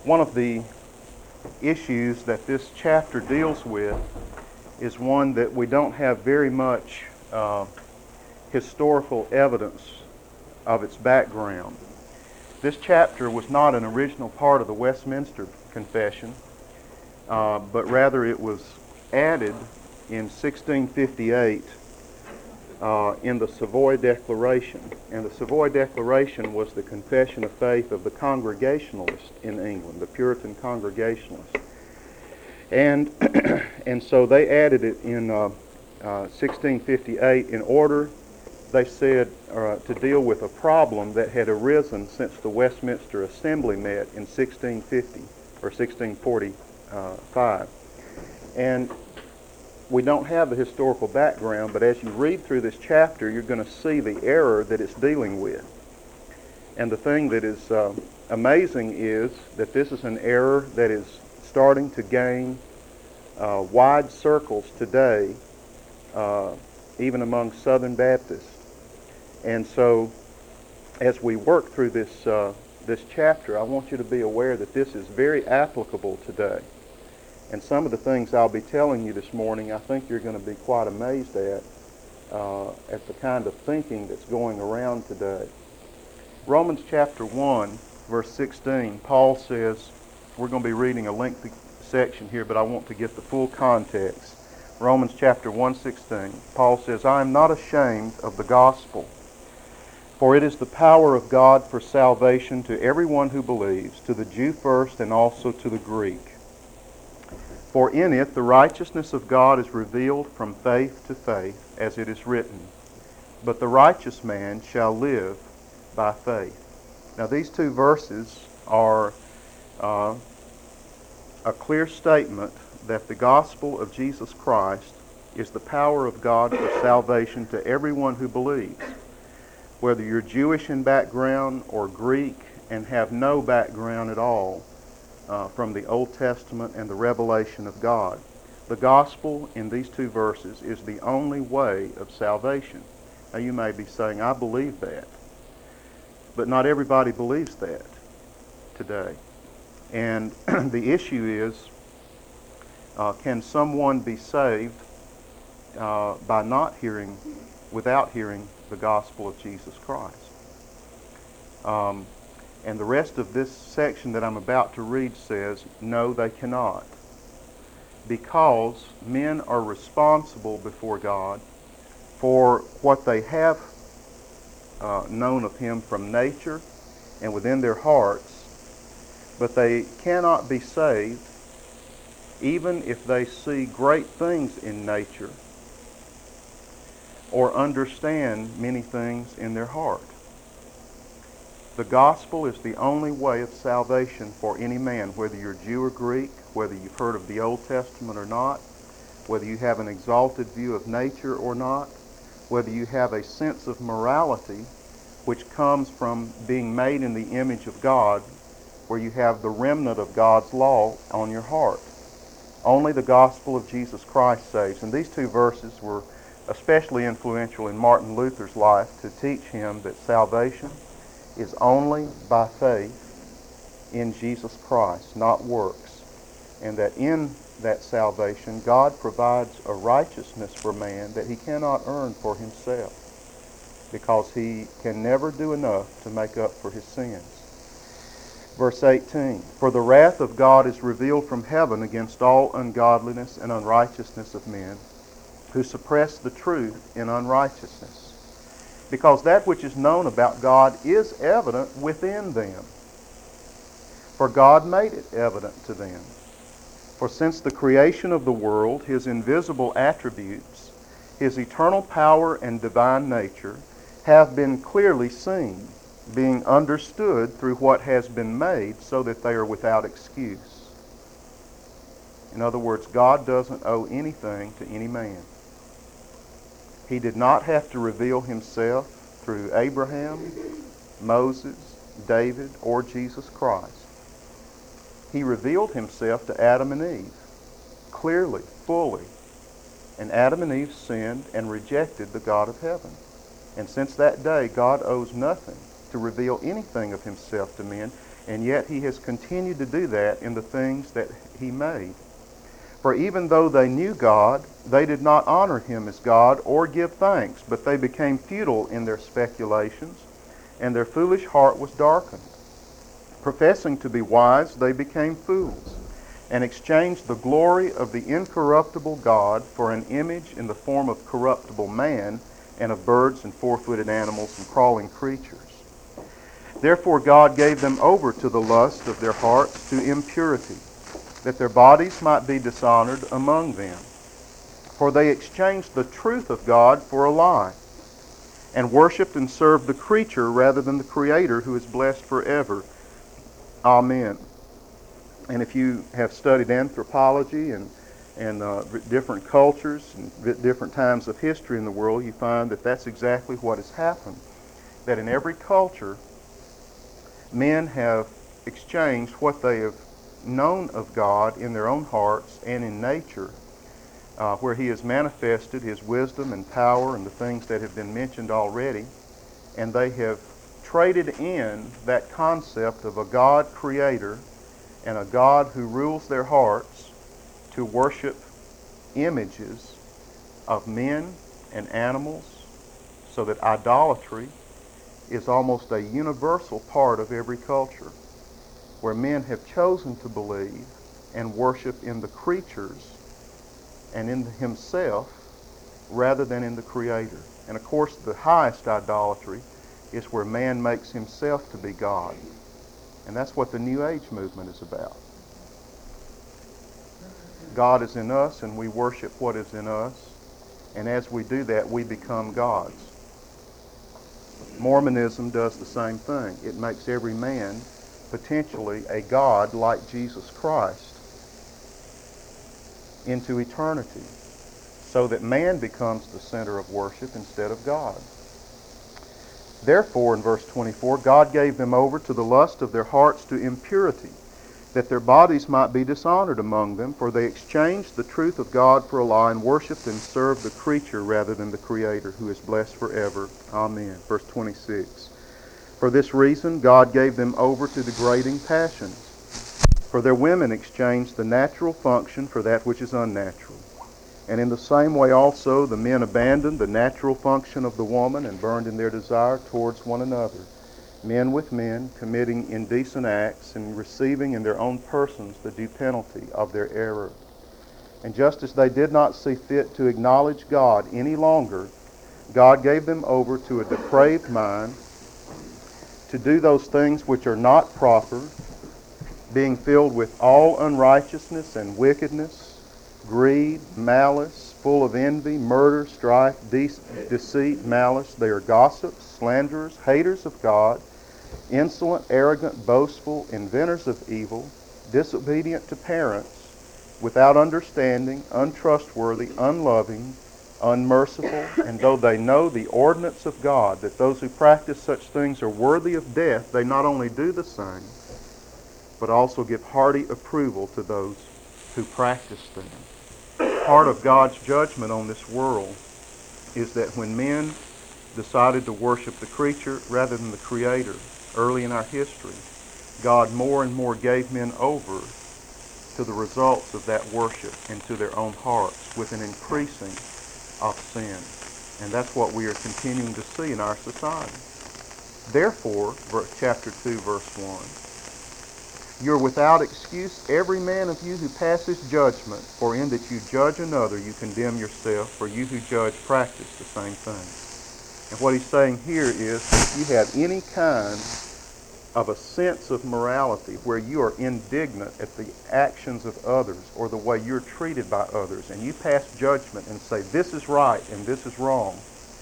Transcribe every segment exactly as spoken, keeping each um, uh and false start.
One of the issues that this chapter deals with is one that we don't have very much uh, historical evidence of its background. This chapter was not an original part of the Westminster Confession, uh, but rather it was added in sixteen fifty-eight uh, in the Savoy Declaration. And the Savoy Declaration was the confession of faith of the Congregationalists in England, the Puritan Congregationalists. And, and so they added it in uh, uh, sixteen fifty-eight in order, they said, uh, to deal with a problem that had arisen since the Westminster Assembly met in sixteen fifty or sixteen forty-five. And we don't have the historical background, but as you read through this chapter, you're going to see the error that it's dealing with. And the thing that is uh, amazing is that this is an error that is starting to gain uh, wide circles today, uh, even among Southern Baptists. And so, as we work through this uh, this chapter, I want you to be aware that this is very applicable today. And some of the things I'll be telling you this morning, I think you're going to be quite amazed at, uh, at the kind of thinking that's going around today. Romans chapter one, verse sixteen, Paul says, we're going to be reading a lengthy section here, but I want to get the full context. Romans chapter one, sixteen, Paul says, I am not ashamed of the gospel, for it is the power of God for salvation to everyone who believes, to the Jew first and also to the Greek. For in it the righteousness of God is revealed from faith to faith, as it is written, but the righteous man shall live by faith. Now these two verses are uh, a clear statement that the gospel of Jesus Christ is the power of God for salvation to everyone who believes. Whether you're Jewish in background or Greek and have no background at all uh, from the Old Testament and the revelation of God, the gospel in these two verses is the only way of salvation. Now you may be saying, I believe that. But not everybody believes that today. And the issue is, uh, can someone be saved uh, by not hearing, without hearing the gospel of Jesus Christ? Um, and the rest of this section that I'm about to read says, no, they cannot. Because men are responsible before God for what they have uh, known of Him from nature and within their hearts, but they cannot be saved even if they see great things in nature or understand many things in their heart. The gospel is the only way of salvation for any man, whether you're Jew or Greek, whether you've heard of the Old Testament or not, whether you have an exalted view of nature or not, whether you have a sense of morality which comes from being made in the image of God, where you have the remnant of God's law on your heart. Only the gospel of Jesus Christ saves. And these two verses were especially influential in Martin Luther's life to teach him that salvation is only by faith in Jesus Christ, not works. And that in that salvation, God provides a righteousness for man that he cannot earn for himself, because he can never do enough to make up for his sins. Verse eighteen, for the wrath of God is revealed from heaven against all ungodliness and unrighteousness of men, who suppress the truth in unrighteousness. Because that which is known about God is evident within them. For God made it evident to them. For since the creation of the world, His invisible attributes, His eternal power and divine nature, have been clearly seen, being understood through what has been made, so that they are without excuse. In other words, God doesn't owe anything to any man. He did not have to reveal Himself through Abraham, Moses, David, or Jesus Christ. He revealed Himself to Adam and Eve, clearly, fully. And Adam and Eve sinned and rejected the God of heaven. And since that day, God owes nothing to reveal anything of Himself to men. and yet he has continued to do that in the things that he made. For even though they knew God, they did not honor him as God or give thanks, but they became futile in their speculations, and their foolish heart was darkened. Professing to be wise, they became fools, and exchanged the glory of the incorruptible God for an image in the form of corruptible man, and of birds and four-footed animals and crawling creatures. Therefore God gave them over to the lust of their hearts to impurity, that their bodies might be dishonored among them. For they exchanged the truth of God for a lie, and worshipped and served the creature rather than the Creator, who is blessed forever. Amen. And if you have studied anthropology and, and uh, different cultures and different times of history in the world, you find that that's exactly what has happened. That in every culture, men have exchanged what they have known of God in their own hearts and in nature, uh, where he has manifested his wisdom and power and the things that have been mentioned already, and they have traded in that concept of a God creator and a God who rules their hearts to worship images of men and animals, so that idolatry is almost a universal part of every culture, where men have chosen to believe and worship in the creatures and in himself rather than in the Creator. And of course, the highest idolatry is where man makes himself to be God. And that's what the New Age movement is about. God is in us, and we worship what is in us. And as we do that, we become gods. Mormonism does the same thing. It makes every man potentially a God like Jesus Christ into eternity, so that man becomes the center of worship instead of God. Therefore, in verse twenty-four, God gave them over to the lust of their hearts to impurity, that their bodies might be dishonored among them, for they exchanged the truth of God for a lie, and worshipped and served the creature rather than the Creator, who is blessed forever. Amen. Verse twenty-six. For this reason God gave them over to degrading passions, for their women exchanged the natural function for that which is unnatural. And in the same way also the men abandoned the natural function of the woman, and burned in their desire towards one another, men with men, committing indecent acts, and receiving in their own persons the due penalty of their error. And just as they did not see fit to acknowledge God any longer, God gave them over to a depraved mind, to do those things which are not proper, being filled with all unrighteousness and wickedness, greed, malice, full of envy, murder, strife, de- deceit, malice. They are gossips, slanderers, haters of God, insolent, arrogant, boastful, inventors of evil, disobedient to parents, without understanding, untrustworthy, unloving, unmerciful, and though they know the ordinance of God, that those who practice such things are worthy of death, they not only do the same, but also give hearty approval to those who practice them. Part of God's judgment on this world is that when men decided to worship the creature rather than the Creator early in our history, God more and more gave men over to the results of that worship and to their own hearts, with an increasing of sin. And that's what we are continuing to see in our society. Therefore, chapter two, verse one, you're without excuse, every man of you who passes judgment, for in that you judge another, you condemn yourself, for you who judge practice the same thing. And what he's saying here is that if you have any kind of a sense of morality where you are indignant at the actions of others or the way you're treated by others, and you pass judgment and say this is right and this is wrong,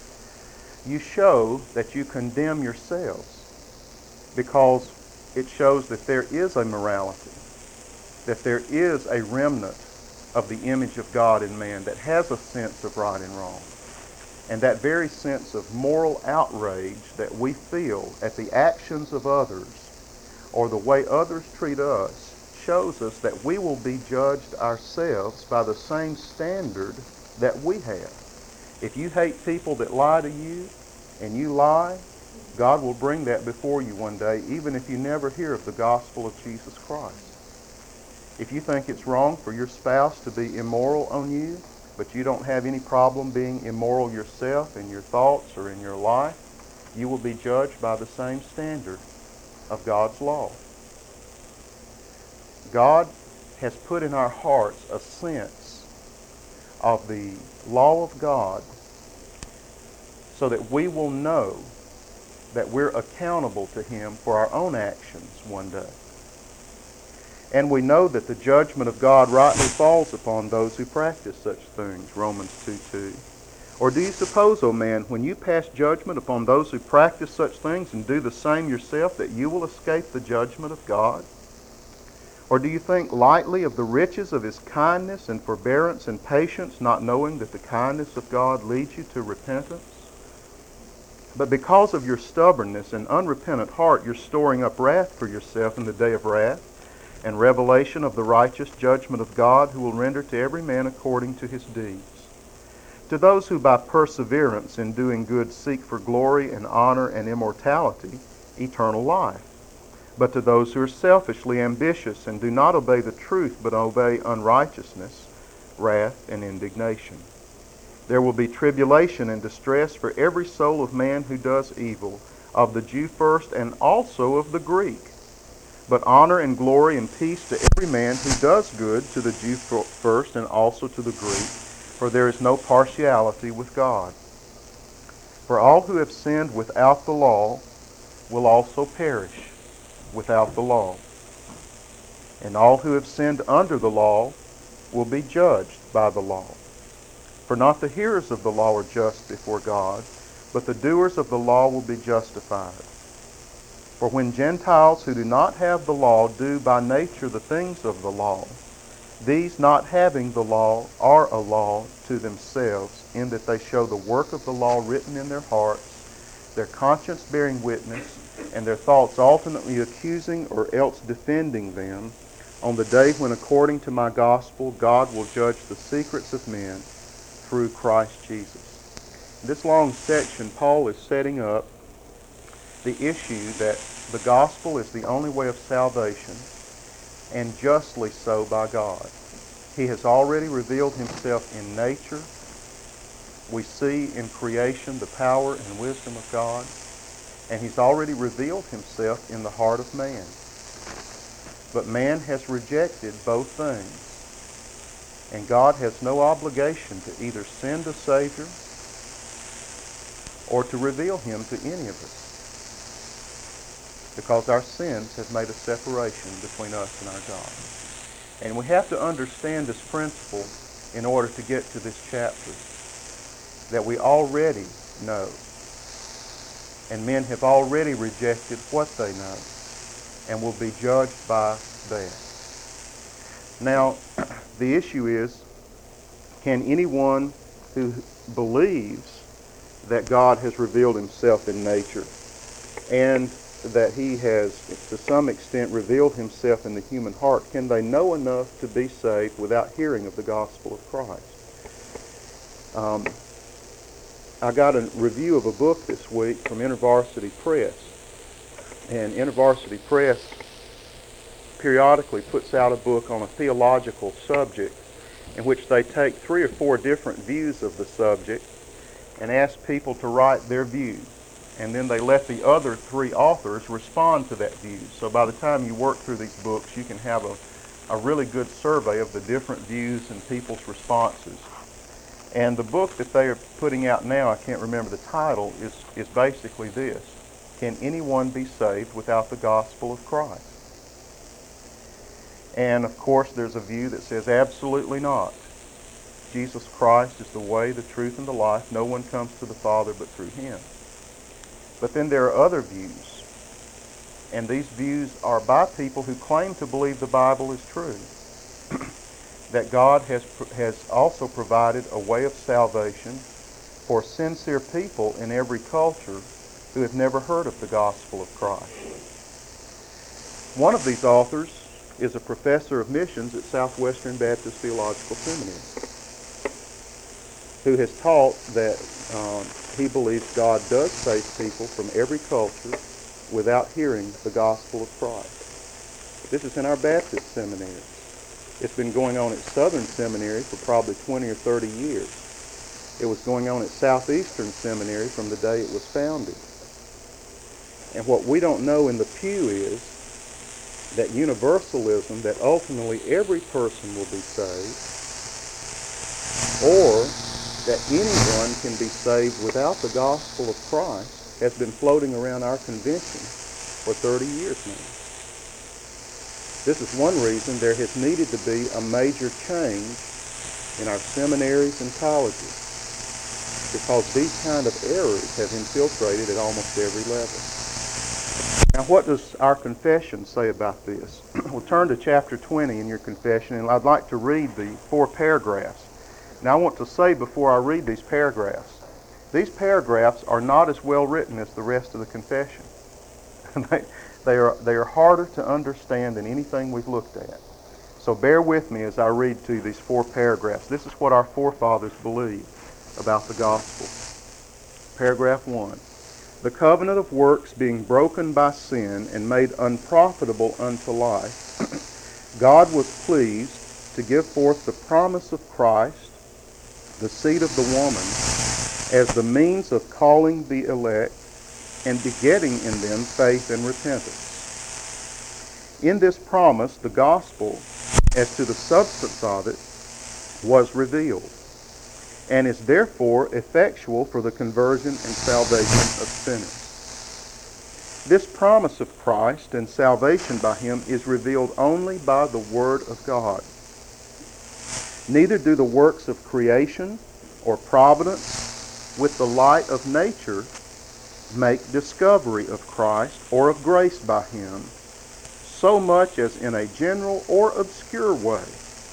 you show that you condemn yourselves, because it shows that there is a morality, that there is a remnant of the image of God in man that has a sense of right and wrong. And that very sense of moral outrage that we feel at the actions of others or the way others treat us shows us that we will be judged ourselves by the same standard that we have. If you hate people that lie to you and you lie, God will bring that before you one day, even if you never hear of the gospel of Jesus Christ. If you think it's wrong for your spouse to be immoral on you, but you don't have any problem being immoral yourself in your thoughts or in your life, you will be judged by the same standard of God's law. God has put in our hearts a sense of the law of God so that we will know that we're accountable to Him for our own actions one day. And we know that the judgment of God rightly falls upon those who practice such things, Romans two two. Or do you suppose, O man, when you pass judgment upon those who practice such things and do the same yourself, that you will escape the judgment of God? Or do you think lightly of the riches of His kindness and forbearance and patience, not knowing that the kindness of God leads you to repentance? But because of your stubbornness and unrepentant heart, you're storing up wrath for yourself in the day of wrath and revelation of the righteous judgment of God, who will render to every man according to his deeds. To those who by perseverance in doing good seek for glory and honor and immortality, eternal life. But to those who are selfishly ambitious and do not obey the truth but obey unrighteousness, wrath and indignation. There will be tribulation and distress for every soul of man who does evil, of the Jew first and also of the Greek. But honor and glory and peace to every man who does good, to the Jew first and also to the Greek, for there is no partiality with God. For all who have sinned without the law will also perish without the law. And all who have sinned under the law will be judged by the law. For not the hearers of the law are just before God, but the doers of the law will be justified. For when Gentiles who do not have the law do by nature the things of the law, these not having the law are a law to themselves, in that they show the work of the law written in their hearts, their conscience bearing witness, and their thoughts alternately accusing or else defending them, on the day when, according to my gospel, God will judge the secrets of men through Christ Jesus. In this long section, Paul is setting up the issue that the gospel is the only way of salvation, and justly so by God. He has already revealed Himself in nature. We see in creation the power and wisdom of God, and He's already revealed Himself in the heart of man. But man has rejected both things, and God has no obligation to either send a Savior or to reveal Him to any of us, because our sins have made a separation between us and our God. And we have to understand this principle in order to get to this chapter, that we already know, and men have already rejected what they know, and will be judged by that. Now, the issue is, can anyone who believes that God has revealed Himself in nature, and that He has, to some extent, revealed Himself in the human heart, can they know enough to be saved without hearing of the gospel of Christ? Um, I got a review of a book this week from InterVarsity Press. And InterVarsity Press periodically puts out a book on a theological subject in which they take three or four different views of the subject and ask people to write their views. And then they let the other three authors respond to that view. So by the time you work through these books, you can have a, a really good survey of the different views and people's responses. And the book that they are putting out now, I can't remember the title, is, is basically this: Can anyone be saved without the gospel of Christ? And of course there's a view that says absolutely not. Jesus Christ is the way, the truth, and the life. No one comes to the Father but through Him. But then there are other views, and these views are by people who claim to believe the Bible is true, that God has, has also provided a way of salvation for sincere people in every culture who have never heard of the gospel of Christ. One of these authors is a professor of missions at Southwestern Baptist Theological Seminary. who has taught that um, he believes God does save people from every culture without hearing the gospel of Christ. This is in our Baptist seminary. It's been going on at Southern Seminary for probably twenty or thirty years. It was going on at Southeastern Seminary from the day it was founded. And what we don't know in the pew is that universalism, that ultimately every person will be saved, or that anyone can be saved without the gospel of Christ, has been floating around our convention for thirty years now. This is one reason there has needed to be a major change in our seminaries and colleges, because these kind of errors have infiltrated at almost every level. Now, what does our confession say about this? We'll turn to chapter twenty in your confession, and I'd like to read the four paragraphs. Now, I want to say before I read these paragraphs, these paragraphs are not as well written as the rest of the confession. they, they, are, they are harder to understand than anything we've looked at. So bear with me as I read to you these four paragraphs. This is what our forefathers believed about the gospel. Paragraph one. The covenant of works being broken by sin and made unprofitable unto life, God was pleased to give forth the promise of Christ, the seed of the woman, as the means of calling the elect and begetting in them faith and repentance. In this promise, the gospel, as to the substance of it, was revealed, and is therefore effectual for the conversion and salvation of sinners. This promise of Christ and salvation by him is revealed only by the Word of God. Neither do the works of creation or providence with the light of nature make discovery of Christ or of grace by him, so much as in a general or obscure way,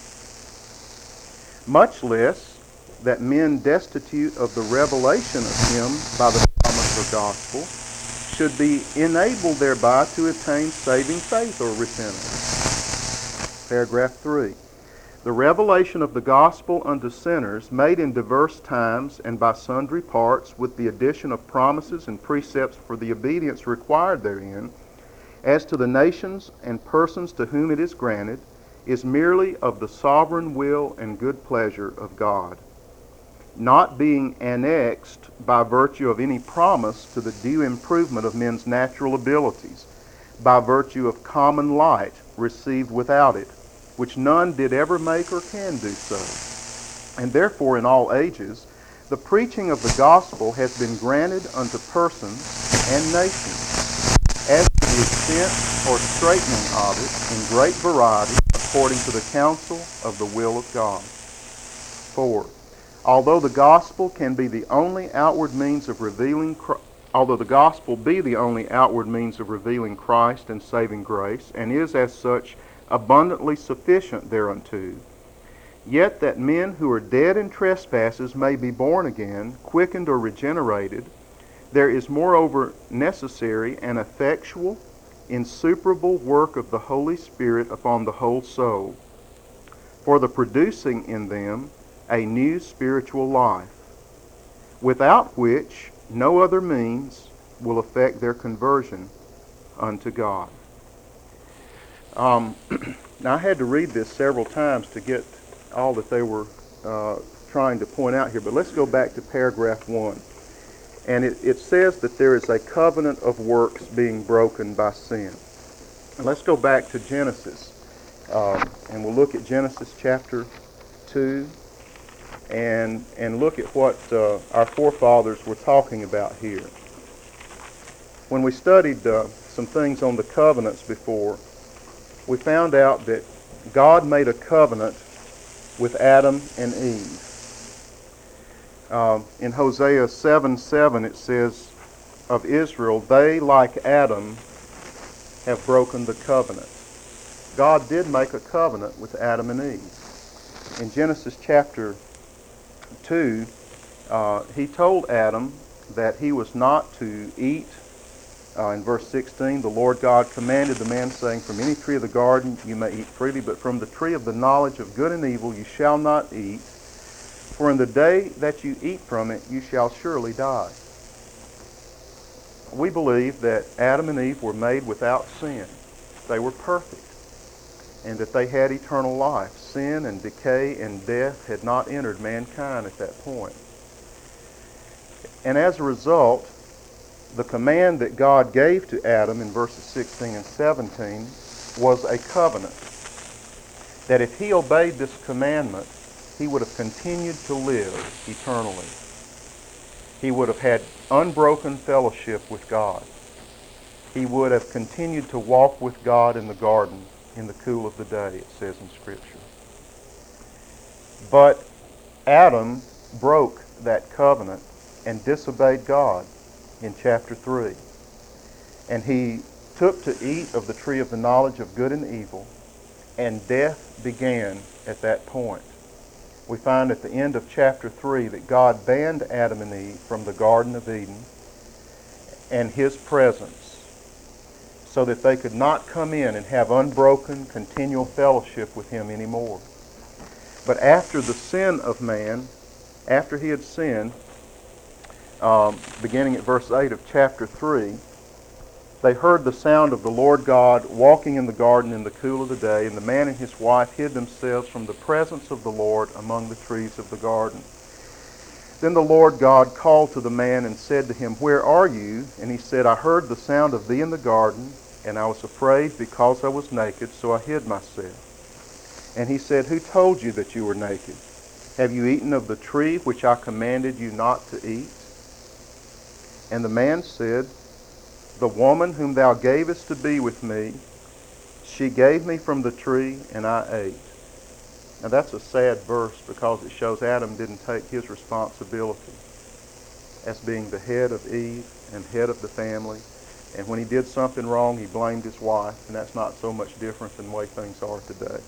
much less that men destitute of the revelation of him by the promise of gospel should be enabled thereby to attain saving faith or repentance. Paragraph three. The revelation of the gospel unto sinners, made in diverse times and by sundry parts, with the addition of promises and precepts for the obedience required therein, as to the nations and persons to whom it is granted, is merely of the sovereign will and good pleasure of God, not being annexed by virtue of any promise to the due improvement of men's natural abilities, by virtue of common light received without it, which none did ever make or can do so. And therefore in all ages the preaching of the gospel has been granted unto persons and nations, as to the extent or straightening of it in great variety, according to the counsel of the will of God. Four. Although the gospel can be the only outward means of revealing, although the gospel be the only outward means of revealing Christ and saving grace, and is as such abundantly sufficient thereunto, yet that men who are dead in trespasses may be born again, quickened or regenerated, there is moreover necessary an effectual, insuperable work of the Holy Spirit upon the whole soul, for the producing in them a new spiritual life, without which no other means will effect their conversion unto God. Um, now I had to read this several times to get all that they were uh, trying to point out here, but let's go back to paragraph one. And it, it says that there is a covenant of works being broken by sin. And let's go back to Genesis, um, and we'll look at Genesis chapter two, and and look at what uh, our forefathers were talking about here. When we studied uh, some things on the covenants before, we found out that God made a covenant with Adam and Eve. Uh, in Hosea seven seven it says of Israel, they like Adam have broken the covenant. God did make a covenant with Adam and Eve. In Genesis chapter two, uh, he told Adam that he was not to eat. Uh, in verse sixteen, the Lord God commanded the man, saying, from any tree of the garden you may eat freely, but from the tree of the knowledge of good and evil you shall not eat, For in the day that you eat from it, you shall surely die. We believe that Adam and Eve were made without sin. They were perfect, and that they had eternal life. Sin and decay and death had not entered mankind at that point. And as a result, the command that God gave to Adam in verses sixteen and seventeen was a covenant. That if he obeyed this commandment, he would have continued to live eternally. He would have had unbroken fellowship with God. He would have continued to walk with God in the garden in the cool of the day, it says in Scripture. But Adam broke that covenant and disobeyed God in chapter three. And he took to eat of the tree of the knowledge of good and evil, and death began at that point. We find at the end of chapter three that God banned Adam and Eve from the Garden of Eden and his presence so that they could not come in and have unbroken, continual fellowship with him anymore. But after the sin of man, after he had sinned, um, beginning at verse eight of chapter three, they heard the sound of the Lord God walking in the garden in the cool of the day, and the man and his wife hid themselves from the presence of the Lord among the trees of the garden. Then the Lord God called to the man and said to him, "Where are you?" And he said, "I heard the sound of thee in the garden, and I was afraid because I was naked, so I hid myself." And he said, "Who told you that you were naked? Have you eaten of the tree which I commanded you not to eat?" And the man said, "The woman whom thou gavest to be with me, she gave me from the tree, and I ate." Now that's a sad verse because it shows Adam didn't take his responsibility as being the head of Eve and head of the family. And when he did something wrong, he blamed his wife, and that's not so much different than the way things are today.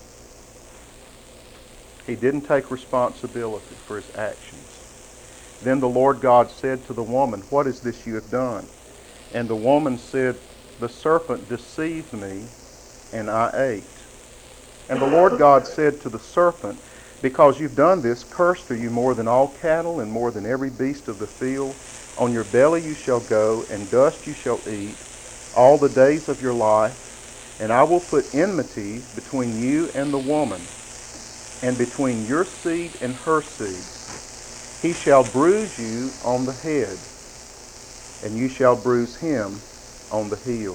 He didn't take responsibility for his actions. Then the Lord God said to the woman, "What is this you have done?" And the woman said, "The serpent deceived me, and I ate." And the Lord God said to the serpent, "Because you've done this, cursed are you more than all cattle and more than every beast of the field. On your belly you shall go, and dust you shall eat all the days of your life. And I will put enmity between you and the woman, and between your seed and her seed. He shall bruise you on the head, and you shall bruise him on the heel."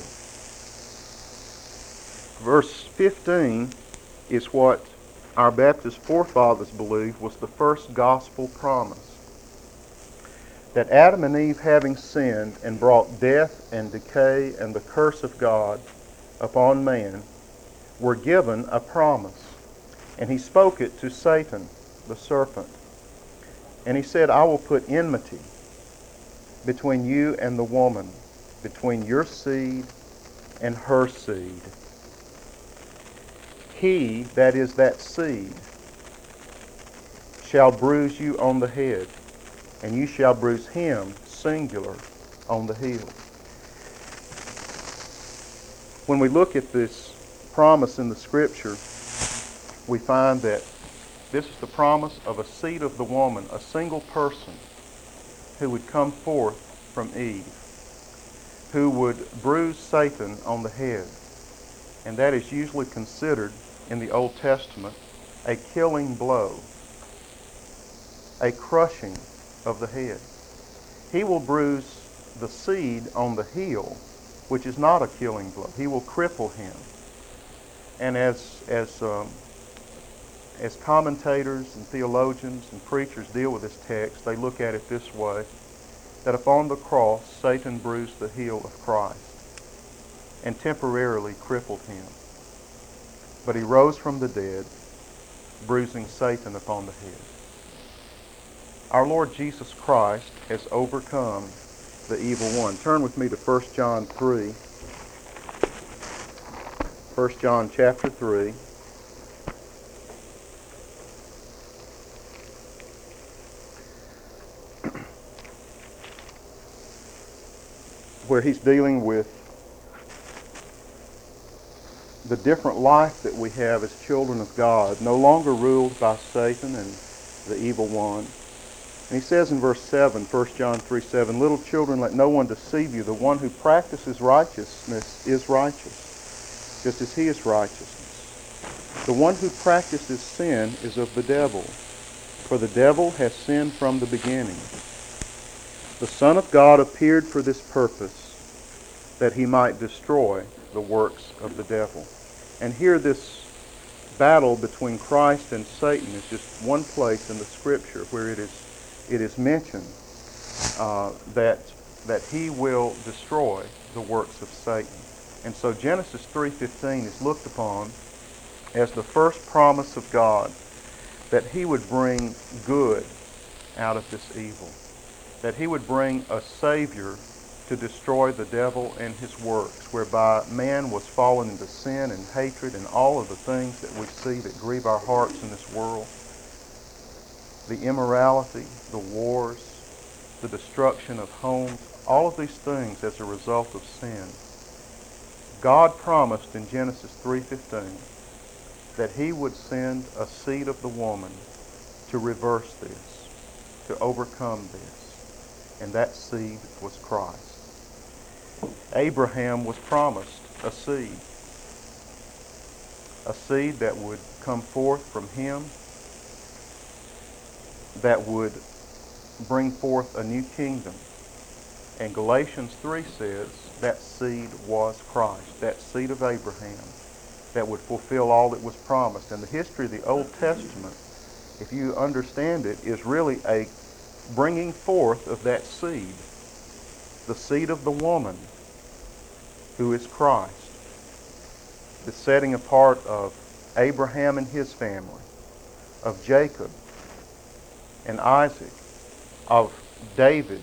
Verse fifteen is what our Baptist forefathers believed was the first gospel promise. That Adam and Eve, having sinned and brought death and decay and the curse of God upon man, were given a promise. And he spoke it to Satan, the serpent. And he said, "I will put enmity between you and the woman, between your seed and her seed. He, that is that seed, shall bruise you on the head, and you shall bruise him," singular, "on the heel." When we look at this promise in the Scripture, we find that this is the promise of a seed of the woman, a single person who would come forth from Eve, who would bruise Satan on the head. And that is usually considered in the Old Testament a killing blow, a crushing of the head. He will bruise the seed on the heel, which is not a killing blow. He will cripple him. And as as um, as commentators and theologians and preachers deal with this text, they look at it this way: that upon the cross, Satan bruised the heel of Christ and temporarily crippled him. But he rose from the dead, bruising Satan upon the head. Our Lord Jesus Christ has overcome the evil one. Turn with me to First John three. First John chapter three. Where he's dealing with the different life that we have as children of God, no longer ruled by Satan and the evil one. And he says in verse seven, First John three seven, little children, let no one deceive you. The one who practices righteousness is righteous, just as he is righteousness. The one who practices sin is of the devil, for the devil has sinned from the beginning. The Son of God appeared for this purpose, that he might destroy the works of the devil. And here this battle between Christ and Satan is just one place in the Scripture where it is it is mentioned uh, that that he will destroy the works of Satan. And so Genesis three fifteen is looked upon as the first promise of God that he would bring good out of this evil, that he would bring a Savior to destroy the devil and his works, whereby man was fallen into sin and hatred and all of the things that we see that grieve our hearts in this world. The immorality, the wars, the destruction of homes, all of these things as a result of sin. God promised in Genesis three fifteen that he would send a seed of the woman to reverse this, to overcome this. And that seed was Christ. Abraham was promised a seed, a seed that would come forth from him, that would bring forth a new kingdom. And Galatians three says that seed was Christ, that seed of Abraham that would fulfill all that was promised. And the history of the Old Testament, if you understand it, is really a bringing forth of that seed, the seed of the woman who is Christ, the setting apart of Abraham and his family, of Jacob and Isaac, of David.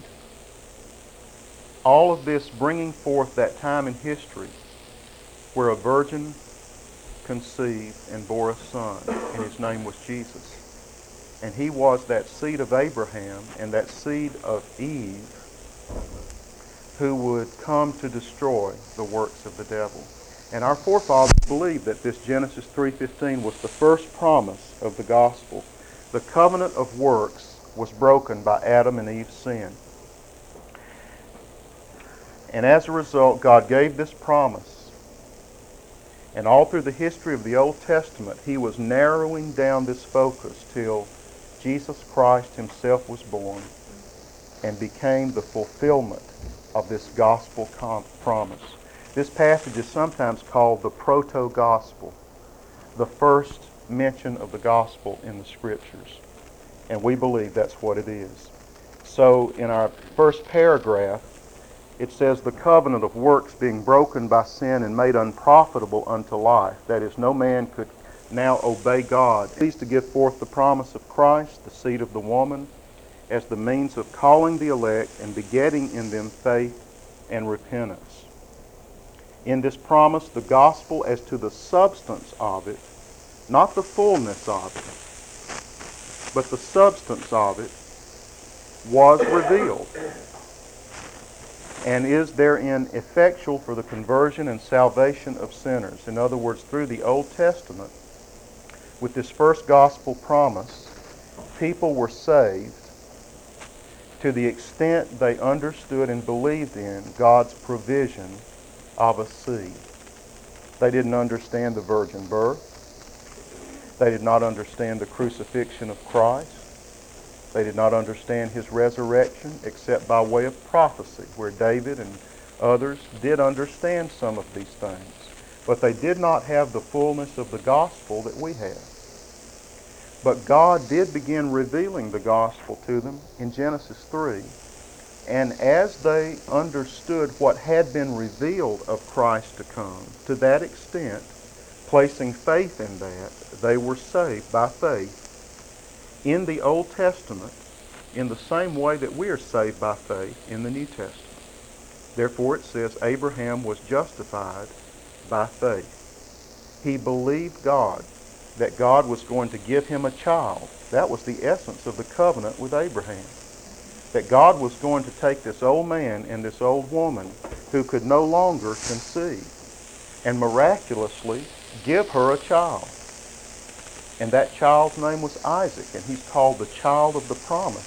All of this bringing forth that time in history where a virgin conceived and bore a son, and his name was Jesus. And he was that seed of Abraham and that seed of Eve who would come to destroy the works of the devil. And our forefathers believed that this Genesis three fifteen was the first promise of the gospel. The covenant of works was broken by Adam and Eve's sin. And as a result, God gave this promise. And all through the history of the Old Testament, he was narrowing down this focus till Jesus Christ himself was born and became the fulfillment of this gospel com- promise. This passage is sometimes called the proto-gospel, the first mention of the gospel in the Scriptures. And we believe that's what it is. So in our first paragraph, it says, the covenant of works being broken by sin and made unprofitable unto life. That is, no man could now obey God. Pleased to give forth the promise of Christ, the seed of the woman, as the means of calling the elect and begetting in them faith and repentance. In this promise, the gospel as to the substance of it, not the fullness of it, but the substance of it, was revealed and is therein effectual for the conversion and salvation of sinners. In other words, through the Old Testament, with this first gospel promise, people were saved to the extent they understood and believed in God's provision of a seed. They didn't understand the virgin birth. They did not understand the crucifixion of Christ. They did not understand his resurrection except by way of prophecy, where David and others did understand some of these things. But they did not have the fullness of the gospel that we have. But God did begin revealing the gospel to them in Genesis three. And as they understood what had been revealed of Christ to come, to that extent, placing faith in that, they were saved by faith in the Old Testament in the same way that we are saved by faith in the New Testament. Therefore it says Abraham was justified by faith. He believed God, that God was going to give him a child. That was the essence of the covenant with Abraham. That God was going to take this old man and this old woman who could no longer conceive and miraculously give her a child. And that child's name was Isaac, and he's called the child of the promise.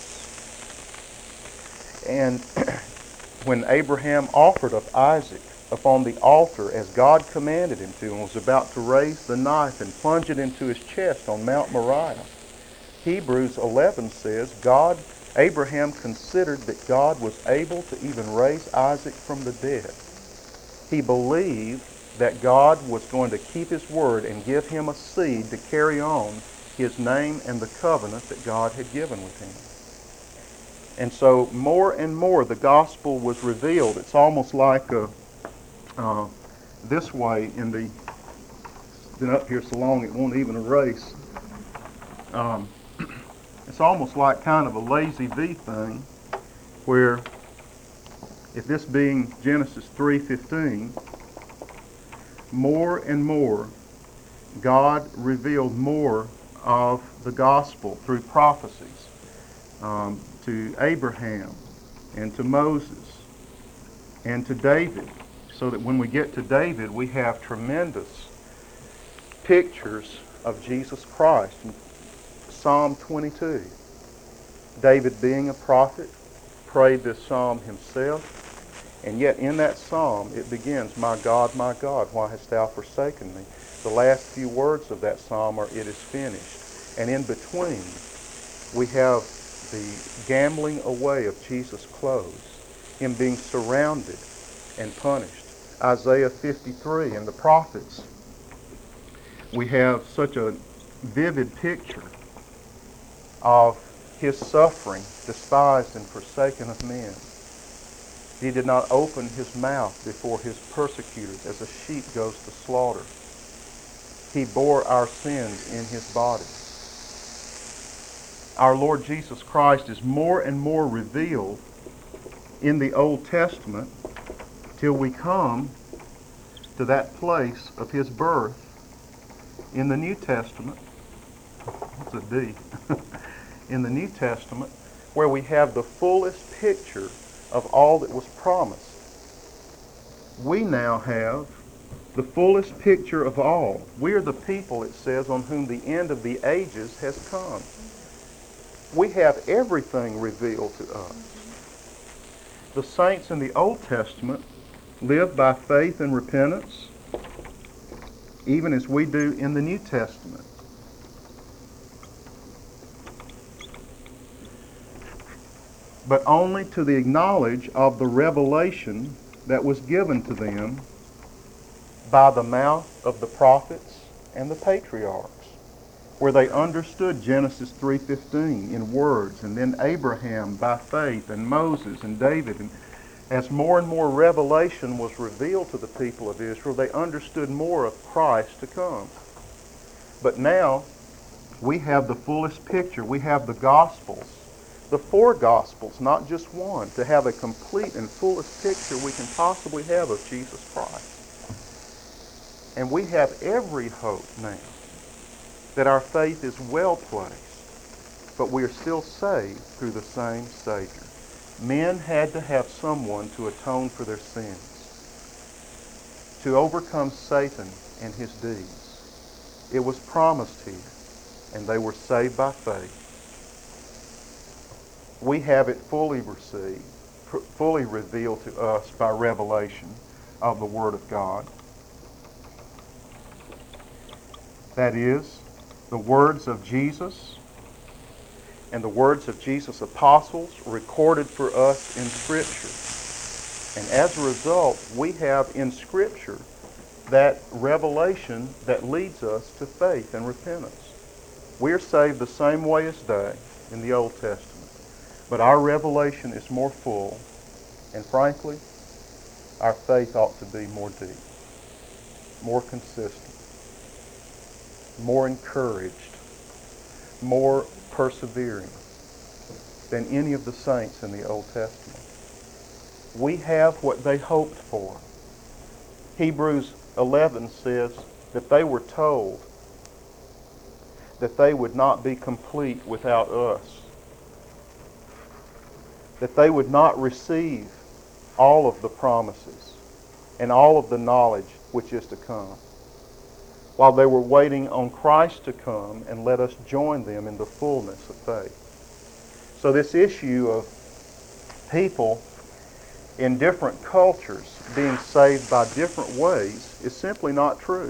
And when Abraham offered up Isaac upon the altar as God commanded him to, and was about to raise the knife and plunge it into his chest on Mount Moriah, Hebrews eleven says, God, Abraham considered that God was able to even raise Isaac from the dead. He believed that God was going to keep his word and give him a seed to carry on his name and the covenant that God had given with him. And so more and more the gospel was revealed. It's almost like a, uh, this way in the, been up here so long it won't even erase. Um, it's almost like kind of a lazy V thing, where if this being Genesis three fifteen, more and more God revealed more of the gospel through prophecies um, to Abraham and to Moses and to David, so that when we get to David we have tremendous pictures of Jesus Christ. In Psalm twenty-two, David, being a prophet, prayed this psalm himself. And yet in that psalm it begins, "My God, my God, why hast thou forsaken me?" The last few words of that psalm are, "It is finished." And in between we have the gambling away of Jesus' clothes, him being surrounded and punished. Isaiah fifty-three and the prophets, we have such a vivid picture of his suffering, despised and forsaken of men. He did not open his mouth before his persecutors as a sheep goes to slaughter. He bore our sins in his body. Our Lord Jesus Christ is more and more revealed in the Old Testament till we come to that place of his birth in the New Testament. What's a D? In the New Testament, where we have the fullest picture of all that was promised. We now have the fullest picture of all. We are the people, it says, on whom the end of the ages has come. We have everything revealed to us. The saints in the Old Testament lived by faith and repentance, even as we do in the New Testament. But only to the knowledge of the revelation that was given to them by the mouth of the prophets and the patriarchs, where they understood Genesis three fifteen in words, and then Abraham by faith, and Moses and David. And as more and more revelation was revealed to the people of Israel, they understood more of Christ to come. But now we have the fullest picture. We have the Gospels. The four Gospels, not just one, to have a complete and fullest picture we can possibly have of Jesus Christ. And we have every hope now that our faith is well placed, but we are still saved through the same Savior. Men had to have someone to atone for their sins, to overcome Satan and his deeds. It was promised here, and they were saved by faith. We have it fully received, fully revealed to us by revelation of the Word of God. That is, the words of Jesus and the words of Jesus' apostles recorded for us in Scripture. And as a result, we have in Scripture that revelation that leads us to faith and repentance. We are saved the same way as they in the Old Testament. But our revelation is more full, and frankly, our faith ought to be more deep, more consistent, more encouraged, more persevering than any of the saints in the Old Testament. We have what they hoped for. Hebrews eleven says that they were told that they would not be complete without us, that they would not receive all of the promises and all of the knowledge which is to come. while they were waiting on Christ to come and let us join them in the fullness of faith. So this issue of people in different cultures being saved by different ways is simply not true.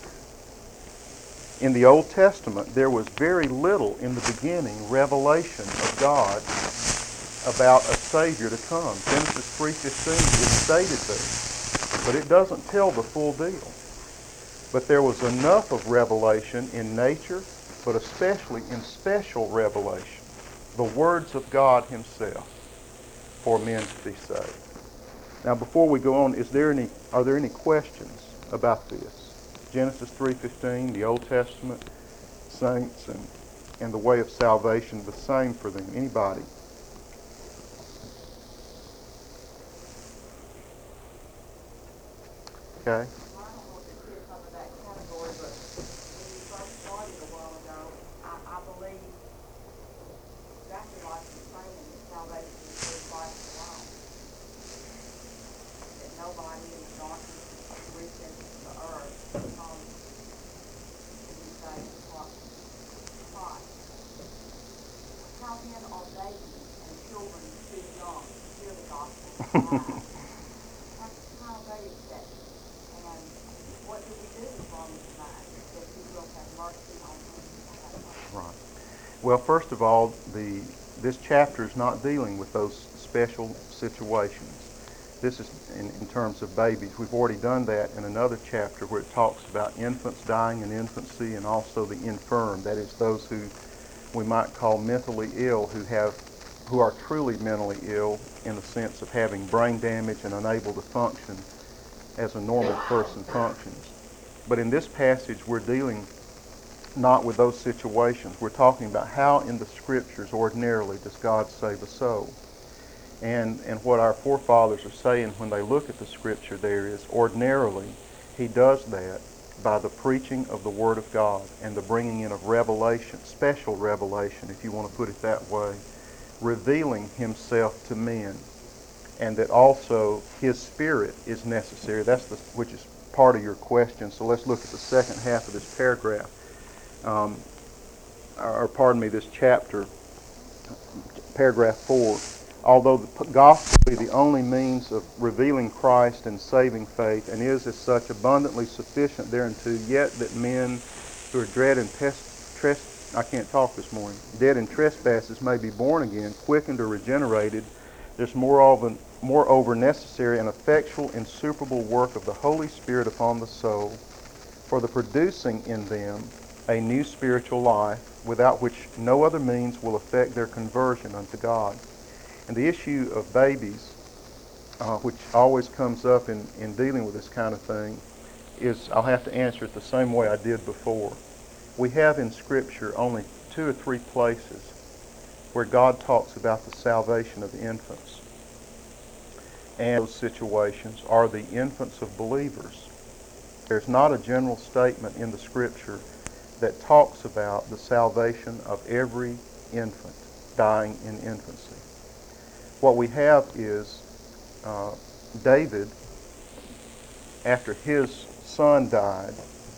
In the Old Testament, there was very little in the beginning revelation of God about a Savior to come. Genesis three fifteen is stated there, but it doesn't tell the full deal. But there was enough of revelation in nature, but especially in special revelation, the words of God Himself, for men to be saved. Now, before we go on, is there any are there any questions about this? Genesis three fifteen, the Old Testament, saints, and, and the way of salvation, the same for them. Anybody? Okay. Right. Well, first of all, the this chapter is not dealing with those special situations. This is in, in terms of babies. We've already done that in another chapter where it talks about infants dying in infancy and also the infirm. That is, those who we might call mentally ill, who have who are truly mentally ill in the sense of having brain damage and unable to function as a normal person functions. But in this passage, we're dealing not with those situations. We're talking about how in the Scriptures ordinarily does God save a soul. And, and what our forefathers are saying when they look at the Scripture there is ordinarily He does that by the preaching of the Word of God and the bringing in of revelation, special revelation, if you want to put it that way, revealing Himself to men, and that also His Spirit is necessary. That's the, which is part of your question. So let's look at the second half of this paragraph. Um, or pardon me, this chapter, paragraph four. Although the gospel be the only means of revealing Christ and saving faith, and is as such abundantly sufficient thereunto, yet that men who are dead and pest, tres, I can't talk this morning, dead in trespasses may be born again, quickened or regenerated, there's moreover, moreover necessary an effectual, insuperable work of the Holy Spirit upon the soul, for the producing in them a new spiritual life, without which no other means will effect their conversion unto God. And the issue of babies, uh, which always comes up in, in dealing with this kind of thing, is I'll have to answer it the same way I did before. We have in Scripture only two or three places where God talks about the salvation of infants. And those situations are the infants of believers. There's not a general statement in the Scripture that talks about the salvation of every infant dying in infancy. What we have is uh, David, after his son died,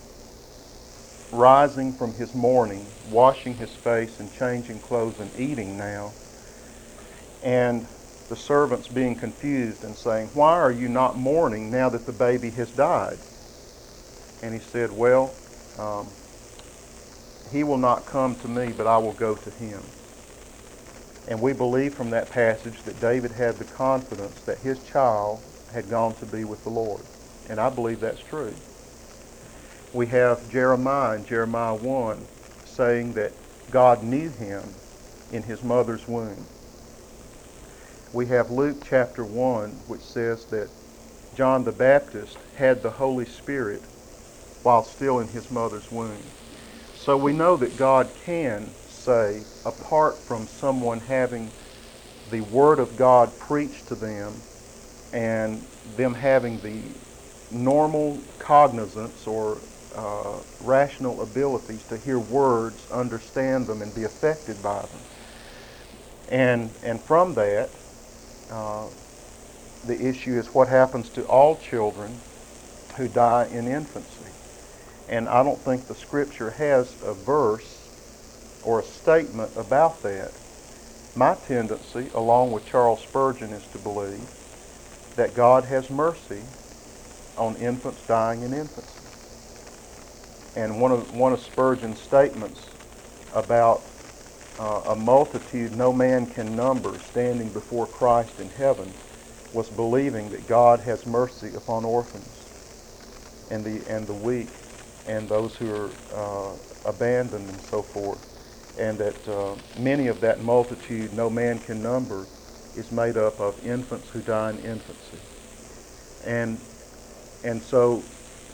rising from his mourning, washing his face and changing clothes and eating now, and the servants being confused and saying, "Why are you not mourning now that the baby has died?" And he said, "Well, um, he will not come to me, but I will go to him." And we believe from that passage that David had the confidence that his child had gone to be with the Lord. And I believe that's true. We have Jeremiah in Jeremiah one saying that God knew him in his mother's womb. We have Luke chapter one, which says that John the Baptist had the Holy Spirit while still in his mother's womb. So we know that God can save apart from someone having the Word of God preached to them and them having the normal cognizance or uh, rational abilities to hear words, understand them, and be affected by them. And, and from that, uh, the issue is what happens to all children who die in infancy. And I don't think the Scripture has a verse or a statement about that. My tendency, along with Charles Spurgeon, is to believe that God has mercy on infants dying in infancy. And one of one of Spurgeon's statements about uh, a multitude no man can number standing before Christ in heaven was believing that God has mercy upon orphans and the and the weak and those who are uh, abandoned and so forth, and that uh, many of that multitude no man can number is made up of infants who die in infancy. And and so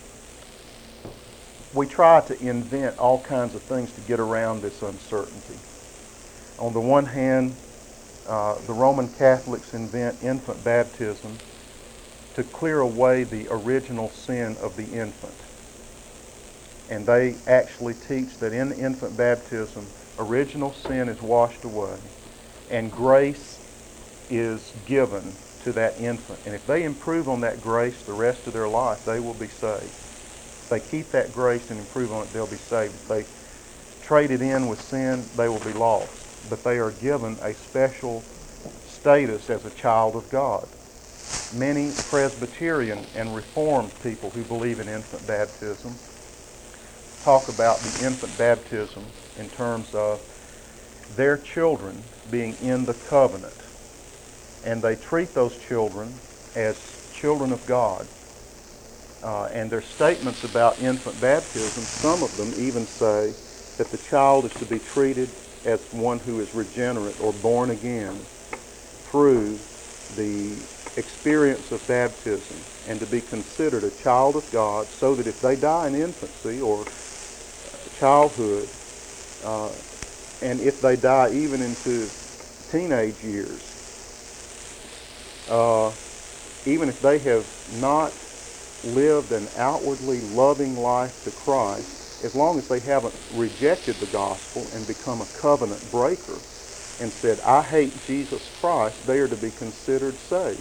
we try to invent all kinds of things to get around this uncertainty. On the one hand, uh, the Roman Catholics invent infant baptism to clear away the original sin of the infant. And they actually teach that in infant baptism, original sin is washed away and grace is given to that infant. And if they improve on that grace the rest of their life, they will be saved. If they keep that grace and improve on it, they'll be saved. If they trade it in with sin, they will be lost. But they are given a special status as a child of God. Many Presbyterian and Reformed people who believe in infant baptism talk about the infant baptism in terms of their children being in the covenant. And they treat those children as children of God. Uh, and their statements about infant baptism, some of them even say that the child is to be treated as one who is regenerate or born again through the experience of baptism, and to be considered a child of God, so that if they die in infancy or childhood, uh, and if they die even into teenage years, uh, even if they have not lived an outwardly loving life to Christ, as long as they haven't rejected the gospel and become a covenant breaker and said, I hate Jesus Christ, they are to be considered saved.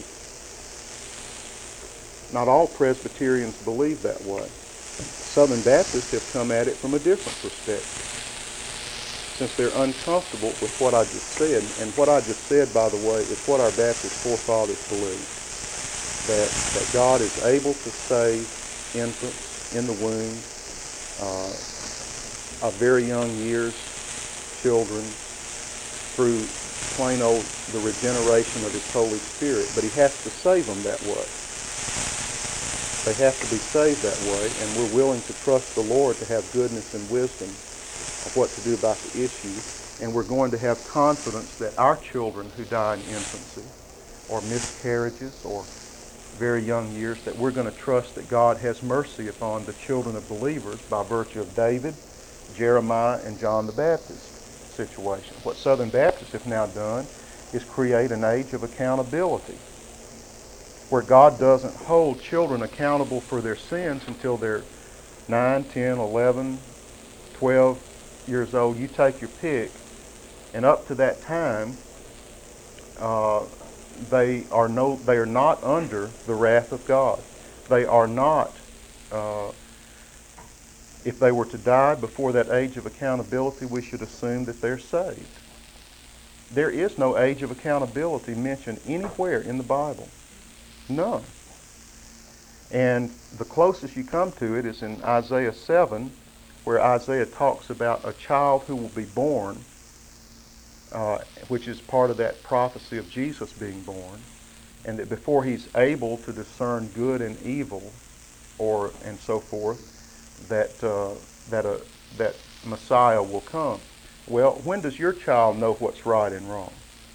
Not all Presbyterians believe that way. Southern Baptists have come at it from a different perspective, since they're uncomfortable with what I just said. And what I just said, by the way, is what our Baptist forefathers believed. That, that God is able to save infants in the womb, uh, of very young years, children, through plain old the regeneration of His Holy Spirit. But He has to save them that way. They have to be saved that way, and we're willing to trust the Lord to have goodness and wisdom of what to do about the issue. And we're going to have confidence that our children who die in infancy, or miscarriages, or very young years, that we're going to trust that God has mercy upon the children of believers by virtue of David, Jeremiah, and John the Baptist situation. What Southern Baptists have now done is create an age of accountability, where God doesn't hold children accountable for their sins until they're nine, ten, eleven, twelve years old. You take your pick, and up to that time, uh, they are no, they are not under the wrath of God. They are not, uh, if they were to die before that age of accountability, we should assume that they're saved. There is no age of accountability mentioned anywhere in the Bible. None. And the closest you come to it is in Isaiah seven, where Isaiah talks about a child who will be born, Uh, which is part of that prophecy of Jesus being born, and that before he's able to discern good and evil, or and so forth, that uh, that a that Messiah will come. Well, when does your child know what's right and wrong?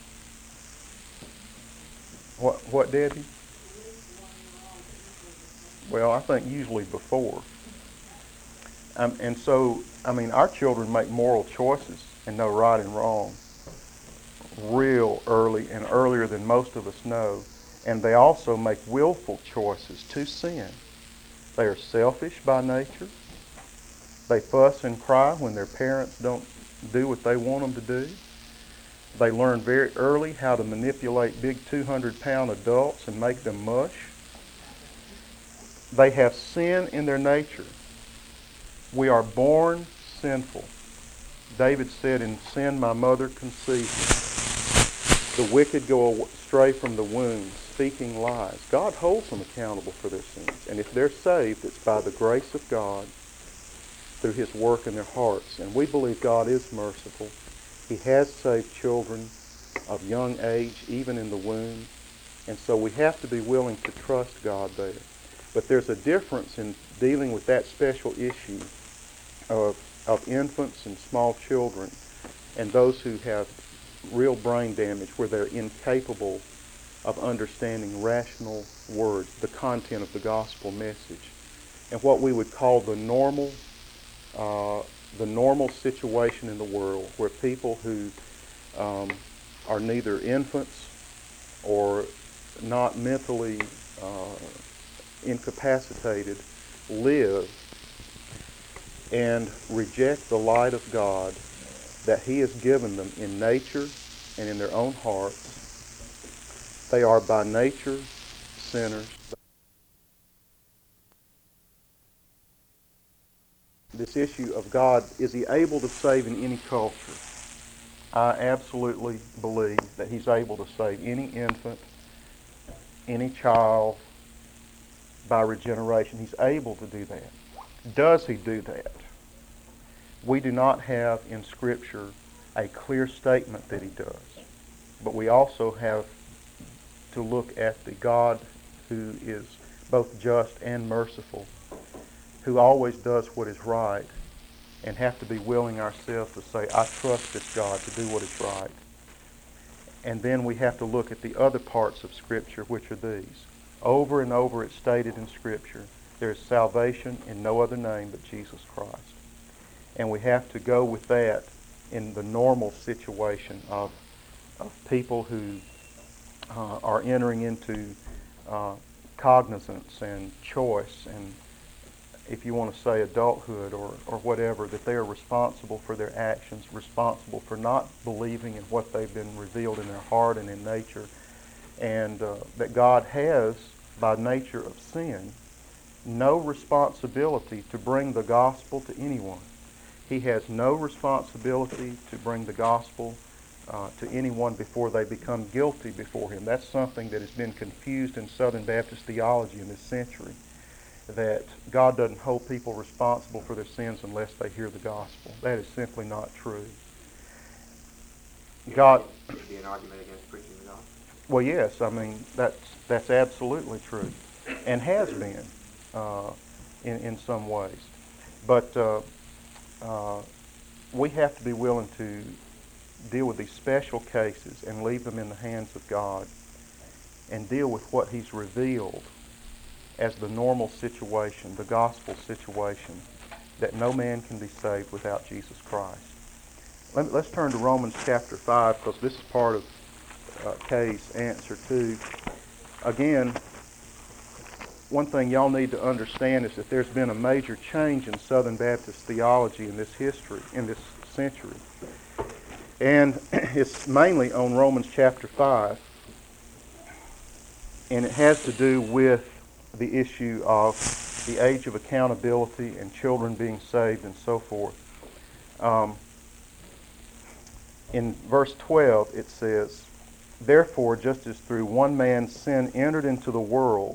What what, Debbie? Well, I think usually before. Um, and so, I mean, our children make moral choices and know right and wrong real early, and earlier than most of us know. And they also make willful choices to sin. They are selfish by nature. They fuss and cry when their parents don't do what they want them to do. They learn very early how to manipulate big two hundred pound adults and make them mush. They have sin in their nature. We are born sinful. David said, "In sin my mother conceived me." The wicked go astray from the womb, speaking lies. God holds them accountable for their sins. And if they're saved, it's by the grace of God through His work in their hearts. And we believe God is merciful. He has saved children of young age, even in the womb. And so we have to be willing to trust God there. But there's a difference in dealing with that special issue of, of infants and small children and those who have real brain damage where they're incapable of understanding rational words, the content of the gospel message, and what we would call the normal, uh, the normal situation in the world where people who um, are neither infants or not mentally uh, incapacitated live and reject the light of God that He has given them in nature and in their own hearts. They are by nature sinners. This issue of God, is He able to save in any culture? I absolutely believe that He's able to save any infant, any child by regeneration. He's able to do that. Does He do that? We do not have in Scripture a clear statement that He does. But we also have to look at the God who is both just and merciful, who always does what is right, and have to be willing ourselves to say, I trust this God to do what is right. And then we have to look at the other parts of Scripture, which are these. Over and over it's stated in Scripture, there is salvation in no other name but Jesus Christ. And we have to go with that in the normal situation of, of people who uh, are entering into uh, cognizance and choice and, if you want to say, adulthood or, or whatever, that they are responsible for their actions, responsible for not believing in what they've been revealed in their heart and in nature, and uh, that God has, by nature of sin, no responsibility to bring the gospel to anyone. He has no responsibility to bring the gospel uh, to anyone before they become guilty before Him. That's something that has been confused in Southern Baptist theology in this century, that God doesn't hold people responsible for their sins unless they hear the gospel. That is simply not true. God Would be an argument against preaching the gospel? Well, yes. I mean, that's that's absolutely true, and has been uh, in in some ways. But uh, uh, we have to be willing to deal with these special cases and leave them in the hands of God, and deal with what He's revealed as the normal situation, the gospel situation, that no man can be saved without Jesus Christ. Let, let's turn to Romans chapter five, because this is part of uh, Kay's answer too. Again, one thing y'all need to understand is that there's been a major change in Southern Baptist theology in this history, in this century. And it's mainly on Romans chapter five. And it has to do with the issue of the age of accountability and children being saved and so forth. Um, in verse twelve it says, "Therefore, just as through one man sin entered into the world,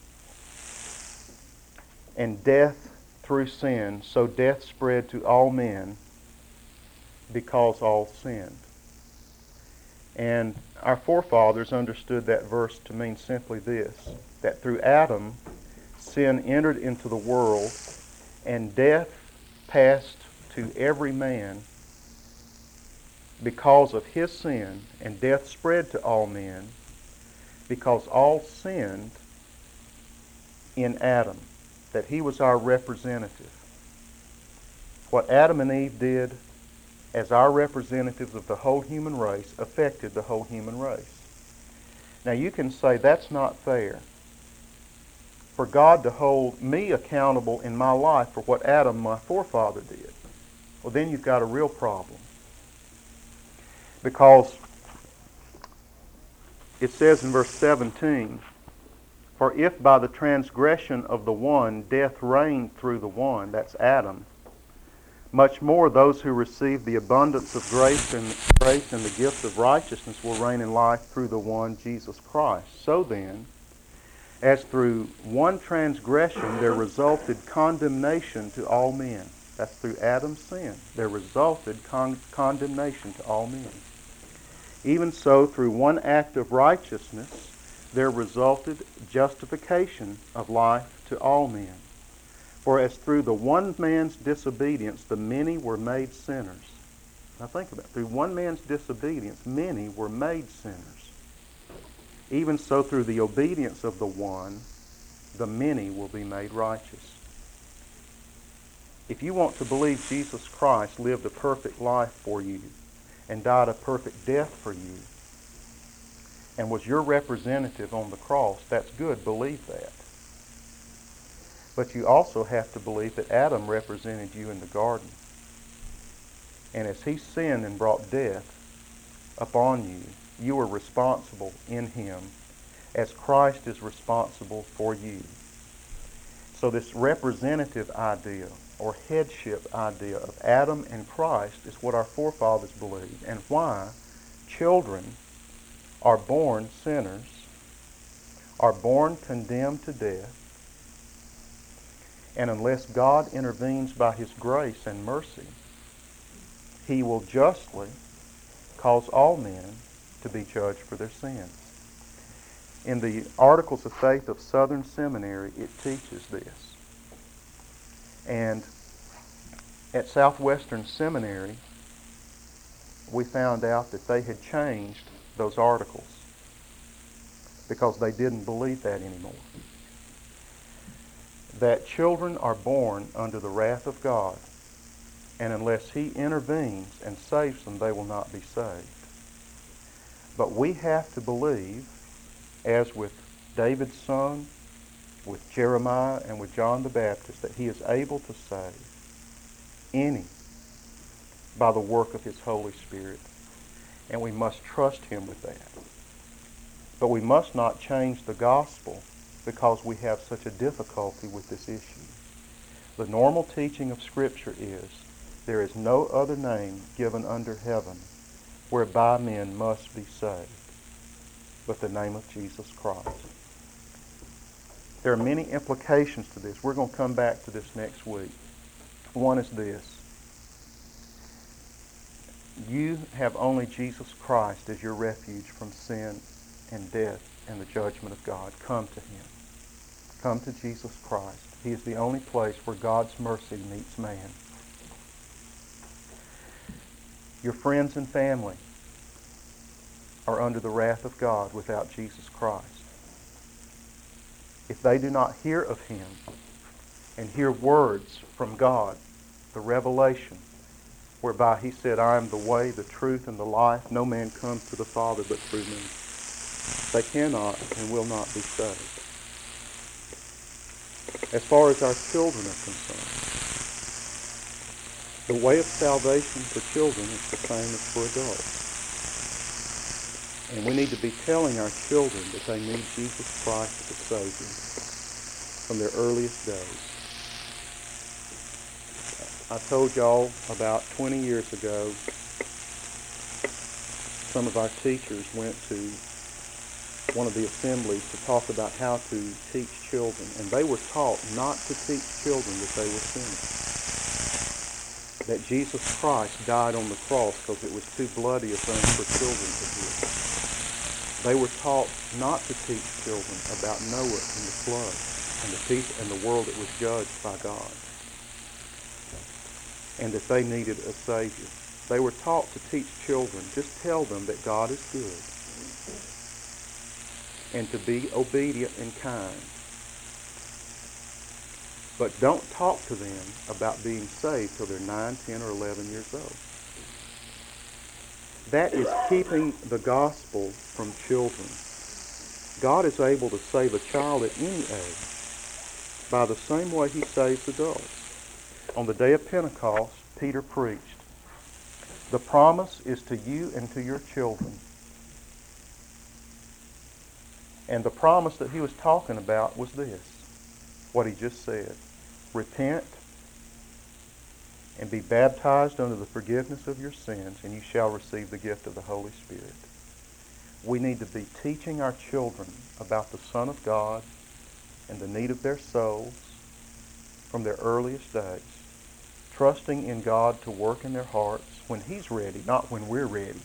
and death through sin, so death spread to all men because all sinned." And our forefathers understood that verse to mean simply this, that through Adam, sin entered into the world, and death passed to every man because of his sin, and death spread to all men because all sinned in Adam, that he was our representative. What Adam and Eve did as our representatives of the whole human race affected the whole human race. Now you can say that's not fair. For God to hold me accountable in my life for what Adam, my forefather, did. Well, then you've got a real problem. Because it says in verse seventeen, "For if by the transgression of the one death reigned through the one," that's Adam, Much more, those who receive the abundance of grace and grace and the gift of righteousness will reign in life through the one Jesus Christ. So then, as through one transgression there resulted condemnation to all men. That's through Adam's sin. There resulted con- condemnation to all men. Even so, through one act of righteousness, there resulted justification of life to all men. For as through the one man's disobedience the many were made sinners. Now think about it. Through one man's disobedience, many were made sinners. Even so, through the obedience of the one, the many will be made righteous. If you want to believe Jesus Christ lived a perfect life for you and died a perfect death for you and was your representative on the cross, that's good. Believe that. But you also have to believe that Adam represented you in the garden. And as he sinned and brought death upon you, you are responsible in him as Christ is responsible for you. So this representative idea or headship idea of Adam and Christ is what our forefathers believed, and why children are born sinners, are born condemned to death, and unless God intervenes by his grace and mercy, he will justly cause all men to be judged for their sins. In the Articles of Faith of Southern Seminary, it teaches this. And at Southwestern Seminary, we found out that they had changed those articles because they didn't believe that anymore. That children are born under the wrath of God, and unless he intervenes and saves them, they will not be saved. But we have to believe, as with David's son, with Jeremiah, and with John the Baptist, that he is able to save any by the work of his Holy Spirit. And we must trust him with that. But we must not change the gospel because we have such a difficulty with this issue. The normal teaching of Scripture is, there is no other name given under heaven whereby men must be saved but the name of Jesus Christ. There are many implications to this. We're going to come back to this next week. One is this. You have only Jesus Christ as your refuge from sin and death and the judgment of God. Come to him. Come to Jesus Christ. He is the only place where God's mercy meets man. Your friends and family are under the wrath of God without Jesus Christ. If they do not hear of him and hear words from God, the revelation, whereby he said, I am the way, the truth, and the life. No man comes to the Father but through me. They cannot and will not be saved. As far as our children are concerned, the way of salvation for children is the same as for adults. And we need to be telling our children that they need Jesus Christ as a Savior from their earliest days. I told y'all about twenty years ago, some of our teachers went to one of the assemblies to talk about how to teach children. And they were taught not to teach children that they were sinners. That Jesus Christ died on the cross because it was too bloody a thing for children to do. They were taught not to teach children about Noah and the flood and the people and the world that was judged by God, and that they needed a Savior. They were taught to teach children, just tell them that God is good and to be obedient and kind. But don't talk to them about being saved till they're nine, ten, or eleven years old. That is keeping the gospel from children. God is able to save a child at any age by the same way he saves adults. On the day of Pentecost, Peter preached, the promise is to you and to your children. And the promise that he was talking about was this, what he just said. Repent and be baptized unto the forgiveness of your sins, and you shall receive the gift of the Holy Spirit. We need to be teaching our children about the Son of God and the need of their souls from their earliest days, trusting in God to work in their hearts when He's ready, not when we're ready.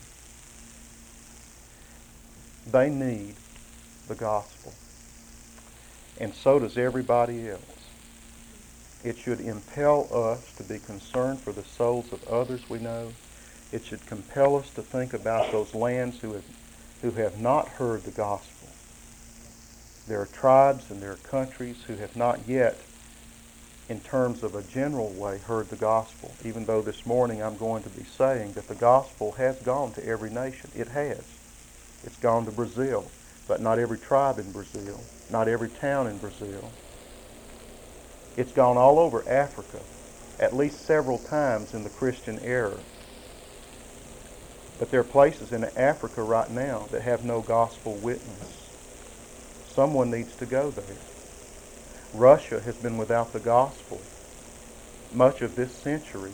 They need the gospel, and so does everybody else. It should impel us to be concerned for the souls of others we know. It should compel us to think about those lands who have, who have not heard the gospel. There are tribes and there are countries who have not yet, in terms of a general way, heard the gospel, even though this morning I'm going to be saying that the gospel has gone to every nation. It has. It's gone to Brazil, but not every tribe in Brazil, not every town in Brazil. It's gone all over Africa, at least several times in the Christian era. But there are places in Africa right now that have no gospel witness. Someone needs to go there. Russia has been without the gospel much of this century.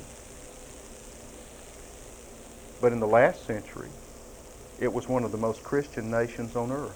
But in the last century, it was one of the most Christian nations on earth.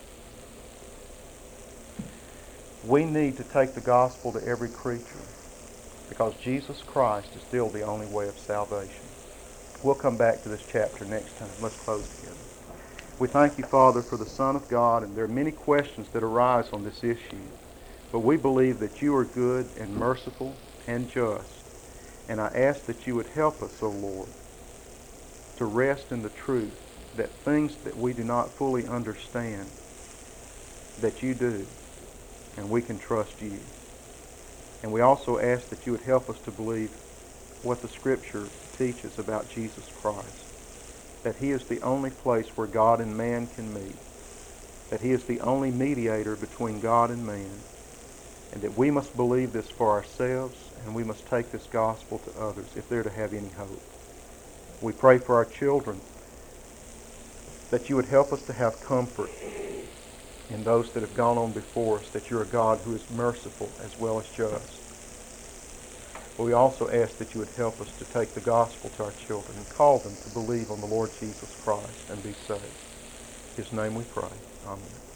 We need to take the gospel to every creature because Jesus Christ is still the only way of salvation. We'll come back to this chapter next time. Let's close together. We thank you, Father, for the Son of God, and there are many questions that arise on this issue. But we believe that you are good and merciful and just. And I ask that you would help us, O Lord, to rest in the truth that things that we do not fully understand, that you do, and we can trust you. And we also ask that you would help us to believe what the Scripture teaches about Jesus Christ, that he is the only place where God and man can meet, that he is the only mediator between God and man, and that we must believe this for ourselves, and we must take this gospel to others if they're to have any hope. We pray for our children, that you would help us to have comfort in those that have gone on before us, that you're a God who is merciful as well as just. But we also ask that you would help us to take the gospel to our children and call them to believe on the Lord Jesus Christ and be saved. In his name we pray. Amen.